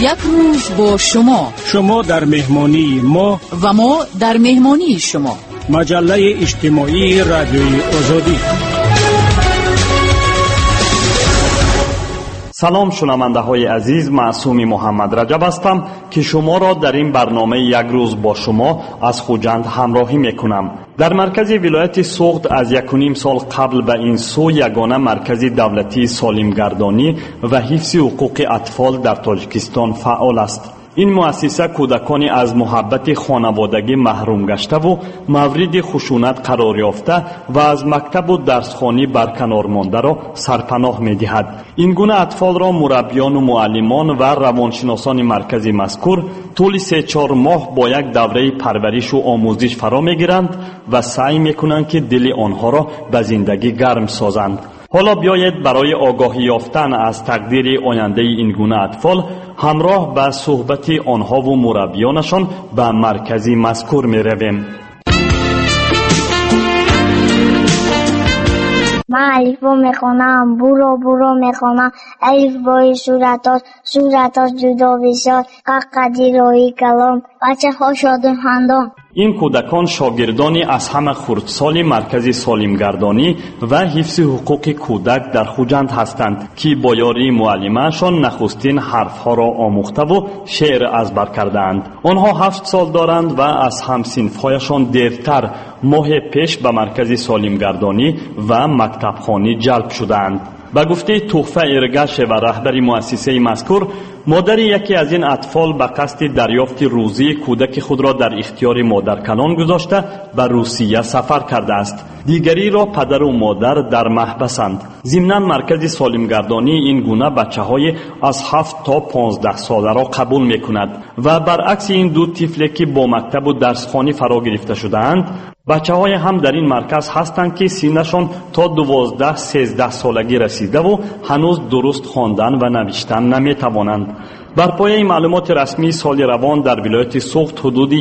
یک روز با شما در مهمانی ما و ما در مهمانی شما. مجله اجتماعی رادیوی آزادی. سلام شنونده های عزیز، معصوم محمد رجب هستم که شما را در این برنامه یک روز با شما از خوجند همراهی میکنم. در مرکز ولایت سوخت از 1.5 سال قبل به این سو یگانه مرکز دولتی سالمگردانی و حفظ حقوق اطفال در تاجیکستان فعال است. این مؤسسه کودکانی از محبت خانوادگی محروم گشته و مورد خشونت قرار یافته و از مکتب و درسخانه برکنار مانده را سرپناه می‌دهد. این گونه اطفال را مربیان و معلمان و روانشناسان مرکز مذکور طول 3-4 ماه با یک دوره پرورش و آموزش فرا می‌گیرند و سعی می‌کنند که دل آنها را به زندگی گرم سازند. حالا بیایید برای آگاهی یافتن از تقدیر آینده این گونه اطفال همراه با صحبت آنها و مربیانشان به مرکز مذکور می رویم. من الفبا میخونم، برو میخونم، الف بای صورتاش جدا بسیار، قدی روی کلام، بچه ها شادم خندان. این کودکان شاگردانی از همه خردسال مرکز سالمگردانی و حفظ حقوق کودک در خوجند هستند که با یاری معلمه‌شان نخستین حرفها را آموخته و شعر ezber کردند. آنها 7 سال دارند و از همسنف‌هایشان دیرتر ماه پیش به مرکز سالمگردانی و مکتبخانه جلب شدند. به گفته تحفه ارگش و رهبر مؤسسه مذکور، مادر یکی از این اطفال به قصد دریافت روزی کودک خود را در اختیار مادر کنان گذاشته به روسیه سفر کرده است. دیگری را پدر و مادر در محبسند. ضمناً مرکز سالمگردانی این گونه بچه‌های از 7 تا 15 ساله را قبول می‌کند و برعکس این دو طفلی که با مکتب و درسخانه فرا گرفته شده‌اند، بچه‌های هم در این مرکز هستند که سنشان تا 12-13 سالگی رسیده و هنوز درست خواندن و نوشتن نمی‌توانند. بر پایه معلومات رسمی سال روان در ولایت سوخت حدود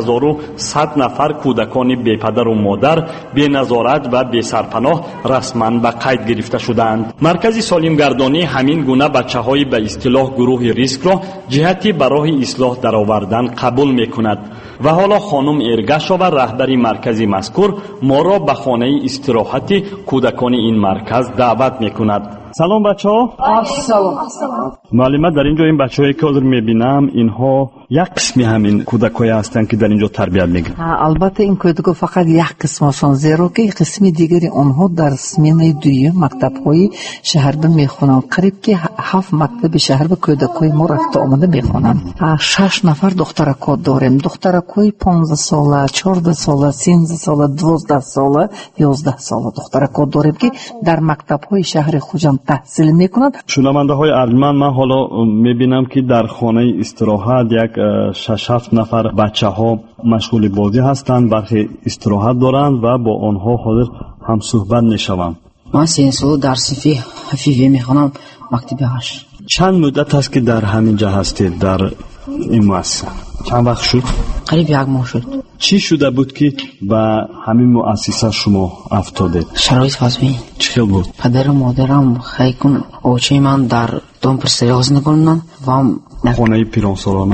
1100 نفر کودکان بی پدر و مادر بی نظارت و بی سرپناه رسما به قید گرفته شدند. مرکز سالمگردانی همین گونه بچه‌های به اصطلاح گروه ریسک را جهتی برای اصلاح درآوردن قبول می‌کند و حالا خانم ارگشا و رهبر مرکز مذکور ما را به خانه استراحت کودکان این مرکز دعوت می‌کند. سلام بچه‌ها. سلام. معلومه در اینجا این بچه‌هایی که حاضر می‌بینم اینها یک قسمی همین کودکایی هستند که در اینجا تربیت می‌گیرند. البته این کودک‌ها فقط یک قسمشان، زیرا که قسم دیگری آنها در سمینه دویم مکتب‌های شهر می‌خوانند. قریب که 7 مکتب شهر به کودک‌های ما رفته آمده می‌خوانند. 6 نفر دخترک‌ها داریم. دخترک‌های 15 ساله، 14 ساله، 13 ساله، 12 ساله، 11 ساله دخترک‌ها داریم که در مکتب‌های شهر خوجند تحصیل می‌کنند. شنونده‌های ارجمند، من حالا می‌بینم که در خانه استراحت یک 6-7 نفر بچه‌ها مشغول بازی هستند، برخی استراحت دارند و با آنها حاضر هم صحبت می‌شوم. من 3 سال در صفی حفیظی می‌خوانم، مکتب 8. چند مدت است که در همین جا هستید در این مؤسسه؟ چند وقت شد؟ قریب 1 ماه شد. چی شده بود که به همین مؤسسه شما افتادید؟ شرایط فضایی. چی بود؟ پدر و مادرم خیلی کن اوچه من در دام پرسریاز نکنن و خانه پیرانسالانه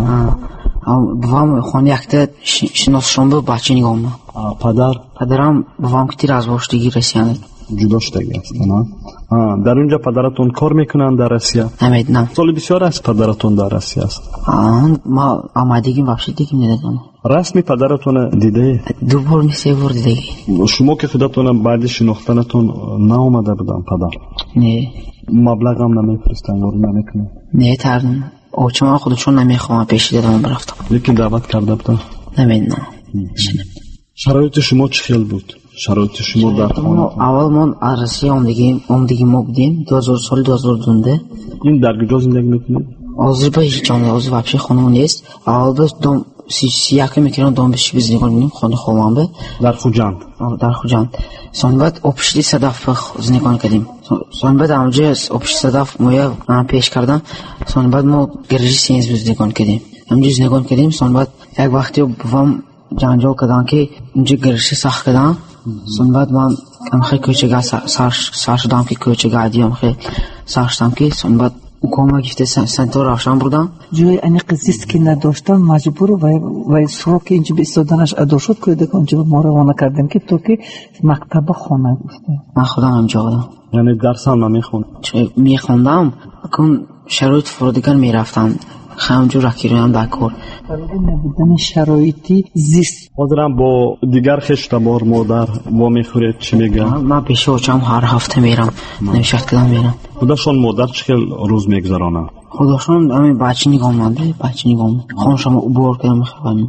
بابام خانه یکته شناسشون به بچه نگاه ما. پدرم بابام که تیر از باشتگی رسیانه جدا شدگی است. در اونجا پدرتون کار میکنن در روسیه؟ نه. سال بسیار است پدرتون در روسیه است؟ ما آمدگیم بخشیدگیم ندیدم. رسمی پدرتون دیده؟ 2 بار 3 بار دیده. شما که خودتون بعد شناختنتون ناآمده بودن پدر؟ نه. مبلغ هم نمیفرستن یا نمیکنن؟ نه تردن. اوچه من خودشون نمیخوام پیشی دادم برفتم. لیکن دعوت کرده بودن؟ نمیدونم. شرایط شما چه خیل بود؟ شرایط شما در خانه؟ اول من از روسیه آمدگی ما بودیم 2002. این در کجا زندگی میکنید؟ حاضر به هیچ جانه حاضر واپسی خانه نیست. اول به دام سیاکی میکنم دام بشی بزنی کنیم خانه خواهم به در خوجند. سان بعد اپشتی صدف زنی کردیم. سان بعد همونجا اپشتی صدف مویا پیش کردم. سان بعد ما گرجی سینز بزنی کردیم. همونجا زنی کردیم. سان بعد یک وقتی بفهم جانجا کردن که اینجا گرجی سخت کردن. سان بعد من خیلی کوچه گاه سر شدم که کوچه گاه دیم خیلی سر شدم که سان بعد کاملا گفته سنتو روشن بردم جای این قضیه که نداشتم مجبور و سراغ اینجا به استادانش ادا شد که دیگه اونجا ما روانه کردیم که تو که مکتب خانه گفته من خودم همجا بودم. یعنی درس هم نمیخوند؟ میخوندم اون شرایط فرودگان میرفتم همجور رکی هم دکور نبودن شرایطی زیست. حاضرم با دیگر خشتبار مادر با میخورید چی میگن؟ من پیش اوچم هر هفته میرم نمیشت کدام میرم. خودشون مادر چقدر روز میگذرانه؟ خودشون همین بچه نگاه منده بچه نگاه منده خانشم بور کدام میخوام.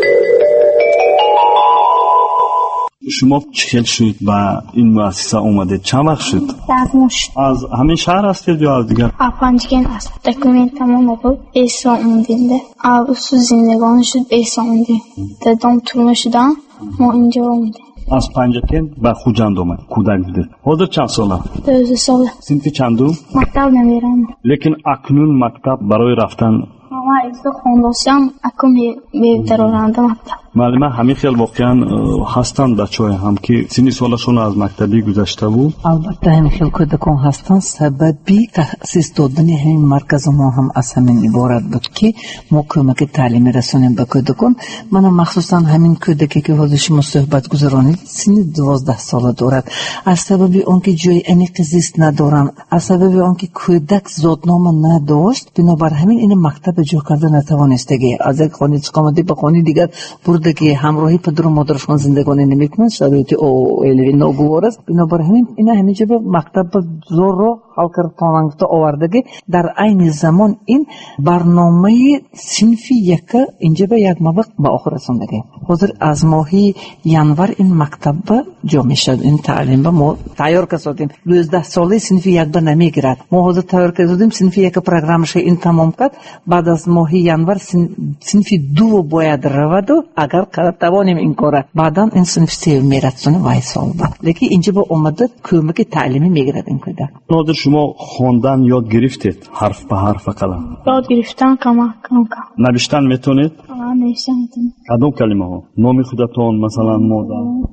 شما چهل شد با این مؤسسه اومدید چند وقت شد؟ از همین شهر هستید یا از دیگر؟ پنجگین است. دکومنت تمام بود. ایسا اومدیم. اوسو زندگان شد ایسا اومدیم. دادم تورم شدم. ما اینجا اومدیم. از پنجگین به خوجند اومد. کودک بودید. حاضر چند ساله؟ 12 ساله. سنفی چندم؟ مکتب نمیرم. لیکن اکنون مکتب برای رفتن ما ایسا خونداشتم. اکنون میترانند مکتب. معلومه همین خیلی واقعا هستند بچه‌ها هم که سنی سالشون از مکتبی گذشته بود. البته همین خیلی کودکان هستند. سببی تأسیس دادن همین مرکز ما هم از همین عبارت بود که ما کمک تعلیمی رسانیم به کودکان. من مخصوصا همین کودکی که حاضر شما صحبت گذرانید سنی 12 ساله دارد. از سبب آنکه جای این قضیه ندارن، از سبب آنکه کودک زادنامه نداشت، بنابر همین این مکتب جا کرده نتوانستگی از یک خانه چقامده به خانه دیگر که همراهی پدر و مادرشون زندگانی نمیکنن شرایط اولی ناگوار است. بنابر همین اینا همینجا به مکتب زور رو حال کردن آوردگی در عین زمان این برنامه صنفی یک اینجا به یک مبلغ به آخر رساندگی. حاضر از ماهی ینور این مکتب جا میشد. این تعلیم به ما تیار کردیم. 12 ساله صنفی یک به نمیگیرد. ما حاضر تیار کردیم صنفی یک پروگرامش این تمام کرد. بعد از ماهی ینور صنفی 2 باید رود و اگر توانیم این کار بعداً این صنف 3 میرسونه وای سال بعد. لیکن اینجا به اومده کمک تعلیمی میگیرد این کودک. نادر شما خواندن یاد گرفتید حرف به حرف قلم؟ یاد گرفتن کم. نوشتن میتونید؟ نوشتن میتونم. کدوم کلمه ها؟ نام خودتون مثلا مادر؟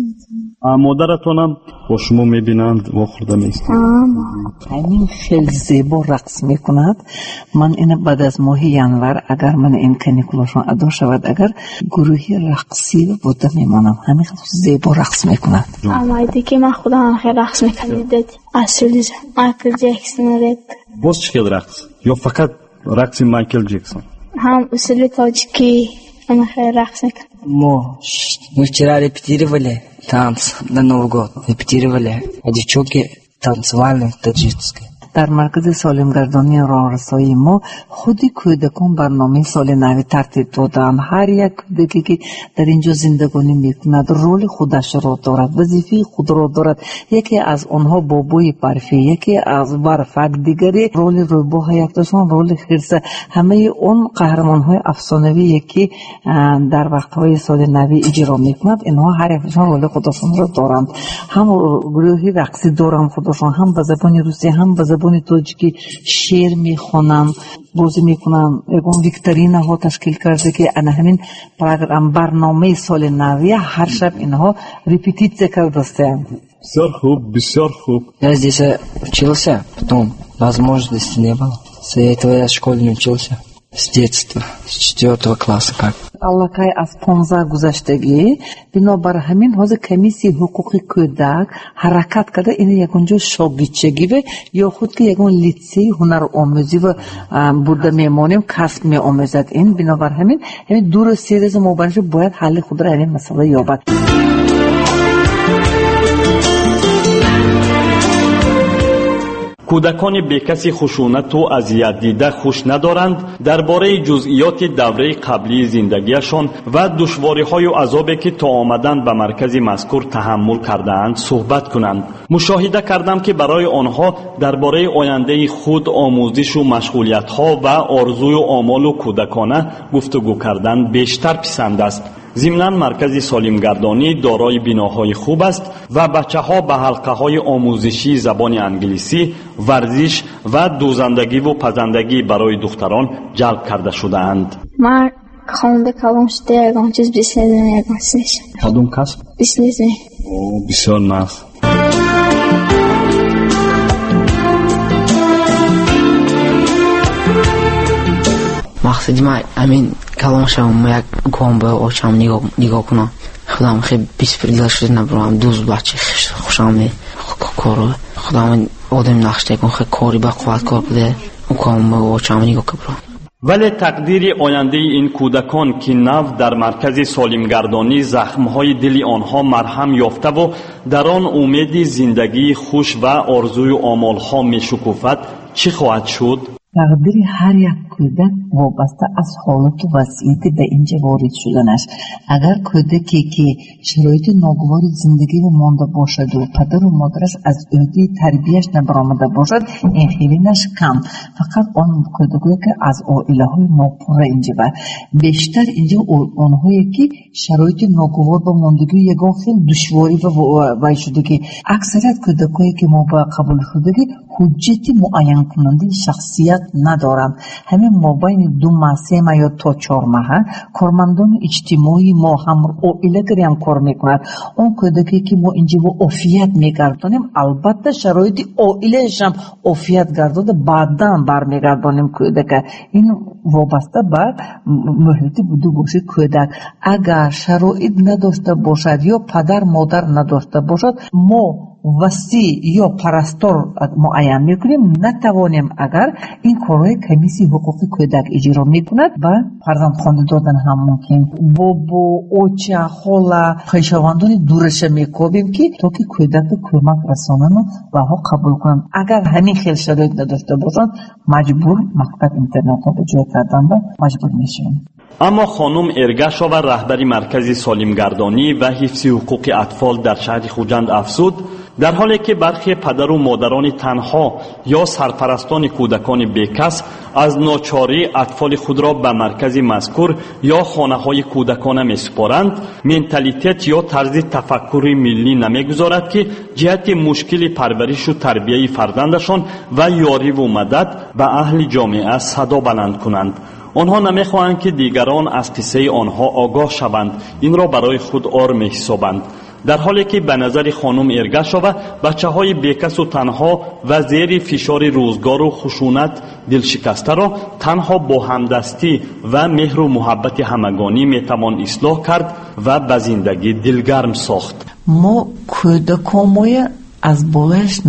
مادرتون هم با شما میبینند و خورده میستند. همین خیلی زیبا رقص میکند. من این بعد از ماه ینور اگر من این کنیکولاشون ادا شود اگر گروهی رقصی بوده میمانم. همین خیلی زیبا رقص میکند. اما دیگه من خودم خیلی رقص میکنم. اصولی مایکل جکسون رپ. باز چه رقص؟ یا فقط رقص مایکل جکسون؟ هم اصولی تاجیکی من خیلی رقص میکنم. Мы вчера репетировали танц на Новый год. Репетировали. А девчонки танцевали таджикские. در مرکز سالمگردانی راهرسایی ما خودی کودکان برنامه سال نوی ترتیب دادن. هر یک کودکی که در اینجا زندگانی میکند رول خودش را دارد، وظیفه خود را دارد. یکی از آنها بابوی برفی، یکی از برفک، دیگری رول روباه، یکتاشون رول خرسه. همه اون قهرمان های افسانوی که در وقت های سال نوی اجرا میکند اینها هر یکشون رول خودشون را دارند. هم گروهی رقصی دارند خودشون، هم به زبان روسی هم به زبان تاجیکی شعر میخوانم، بازی میکنم. یکون ویکتورینا ها تشکیل کرده که انا همین پروگرام برنامه سال نوی هر شب اینها репетиция کرده است. بسیار خوب. Я здесь учился, потом возможности не было. С этого я в школе не учился. С детства, с 4 класса как. аллакай از 15 گذشتگی. بنابر همین حاضر کمیسی حقوق کودک حرکت کرده این یکونجا شاگردچگی و یا خود که یکون لیتسی هنر آموزی و برده میمانیم کسب میآموزد. این بنابر همین دور سیرز مبارش باید حل خود را این مسئله یابد. کودکان بیکسی خشونت و اذیت دیده خوش ندارند درباره جزئیات دوره قبلی زندگیشان و دشواری‌های و عذابی که تا آمدن به مرکز مذکور تحمل کردند صحبت کنند. مشاهده کردم که برای آنها درباره آینده خود آموزش و مشغولیت‌ها و آرزوی و آمال و کودکانه گفتگو کردن بیشتر پسند است. ضمناً مرکز سالمگردانی دارای بناهای خوب است و بچه‌ها به حلقه‌های آموزشی زبان انگلیسی، ورزش و دوزندگی و پزندگی برای دختران جلب کرده شده‌اند. من خونده کلام شده یکان چیز بیسنیزم یکان سنشم. کدوم کسب؟ بیسنیزم. بسیار ناز. مقصدی من همین کلامشم یک گام به آچم نگاه کنم. خودم خیلی بیسپریل شده نبرم دوز بچه خوشم کارو خودم آدم نخشته کن خیلی کاری با قوت کار بده اون کام به آچم نگاه کنم. ولی تقدیر آینده این کودکان که نو در مرکز سالمگردانی زخمهای دل آنها مرهم یافته و در آن امید زندگی خوش و آرزوی آمالها می شکوفد چی خواهد شد؟ تقدیر هر یک کودک وابسته از حالت و وضعیت به اینجا وارد شدنش. اگر کودکی که شرایط ناگوار زندگی و مانده باشد و پدر و مادرش از عهده تربیتش نبرآمده باشد این خیلی نش کم، فقط آن کودکایی که از عائله های ناپوره اینجا و بیشتر اینجا آنهایی که شرایط ناگوار و ماندگی یگان خیلی دشواری و شدگی. اکثریت کودکایی که ما با قبول شدگی حجت معین کننده شخصیت ندارم. همین مابین 2 ماه 3 ماه یا تا 4 ماه کارمندان اجتماعی ما هم عائله گریم کار میکنند. اون کودکی که ما اینجا با عافیت میگردانیم البته شرایط عائله‌اش هم عافیت گرداده بعداً برمیگردانیم کودک. این وابسته به محیط بوده باشه کودک. اگر شرایط نداشته باشد یا پدر مادر نداشته باشد ما وسیع یا پرستار معین میکنیم نتوانیم. اگر این کارهای کمیسی حقوقی کودک اجرا میکند و فرزند خانه دادن هم ممکن بابا اوچه خاله خویشاوندان دورش میکوبیم که تا که کودک کمک رسانن و ها قبول کنن. اگر همین خیلی شرایط نداشته باشن مجبور مکتب اینترنت ها به جای کردن و مجبور میشیم. اما خانم ارگشاوا رهبری مرکز سالمگردانی و حفظ حقوق اطفال در شهر خوجند افزود در حالی که برخی پدر و مادران تنها یا سرپرستان کودکان بیکس از ناچاری اطفال خود را به مرکز مذکور یا خانه‌های کودکان می‌سپارند، منتالیته یا طرز تفکر ملی نمی‌گذارد که جهت مشکل پرورش و تربیت فرزندشان و یاری و مدد به اهل جامعه صدا بلند کنند. آنها نمی‌خواهند که دیگران از قصه آنها آگاه شوند، این را برای خود عار می‌حسابند. در حالی که به نظر خانم ارگشاوا بچه‌های بیکس و تنها و زیر فشار روزگار و خشونت دلشکسته را تنها با همدستی و مهر و محبت همگانی میتوان اصلاح کرد و به زندگی دلگرم ساخت. ما کودکامو از بالایش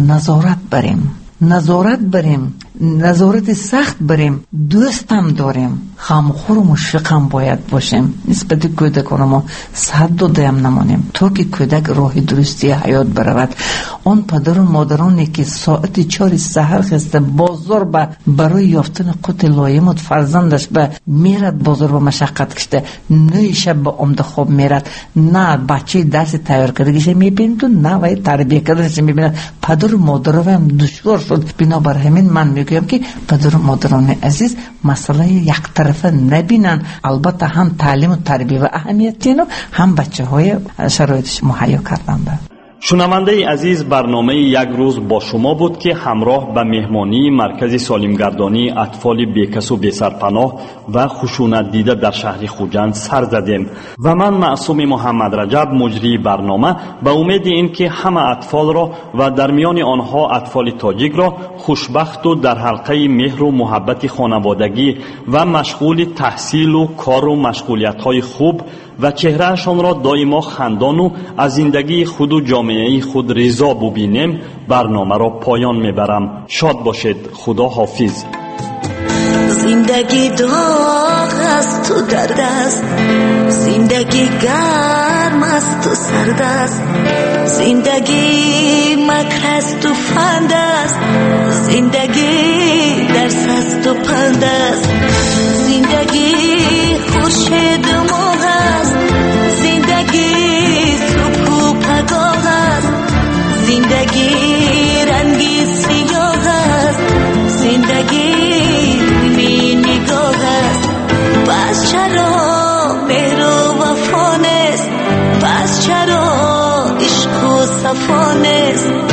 نظارت سخت بریم، دوستم داریم، خامخور و مشفقم باید باشیم. نسبت کودکان ما صد دادیم نمانیم تا که کودک راه درستی حیات برود. آن پدر و مادرانی که ساعت 4 سحر خسته بازار برای یافتن قوت لایمات فرزندش به میرد بازار و مشقت کشته، نه شب به عمده خواب میرد، نه بچه درس تیار کردگیش میبیند و نه وای تربیت کردنش میبیند. پدر و مادر هم دشوار شد. بنابر همین من میگویم که پدر و مادران عزیز مسئله یک طرفه نبینن. البته هم تعلیم و تربیت و اهمیتی رو هم بچه های شرایطش مهیا کردن. شنونده عزیز، برنامه یک روز با شما بود که همراه به مهمانی مرکز سالمگردانی اطفال بیکس و بی‌سرپناه و خشونت دیده در شهر خوجند سر زدیم و من معصوم محمد رجب مجری برنامه به امید این که همه اطفال را و در میان آنها اطفال تاجیک را خوشبخت و در حلقه مهر و محبت خانوادگی و مشغول تحصیل و کار و مشغولیت های خوب و چهرهشان را دائما خندان و از زندگی خود و جامعه خود رضا ببینیم برنامه را پایان میبرم. شاد باشید. خدا حافظ. زندگی داغ است تو درد است، زندگی گرم است تو سرد است، زندگی مکر است تو فند است، زندگی درس است تو پند است، زندگی خورشید ماه است، زندگی سکو پگاه است، زندگی رنگی سیاه است، زندگی می نگاه است. پس چرا مهر و وفا نیست، پس چرا عشق و صفا نیست،